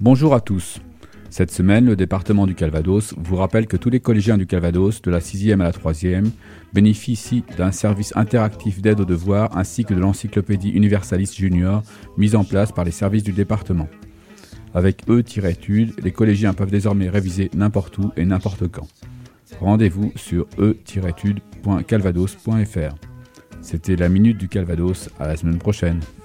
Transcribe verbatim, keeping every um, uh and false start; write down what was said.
Bonjour à tous. Cette semaine, le département du Calvados vous rappelle que tous les collégiens du Calvados, de la sixième à la troisième, bénéficient d'un service interactif d'aide aux devoirs ainsi que de l'encyclopédie Universalis Junior mise en place par les services du département. Avec E-études, les collégiens peuvent désormais réviser n'importe où et n'importe quand. Rendez-vous sur e études point calvados point f r. C'était la Minute du Calvados, à la semaine prochaine.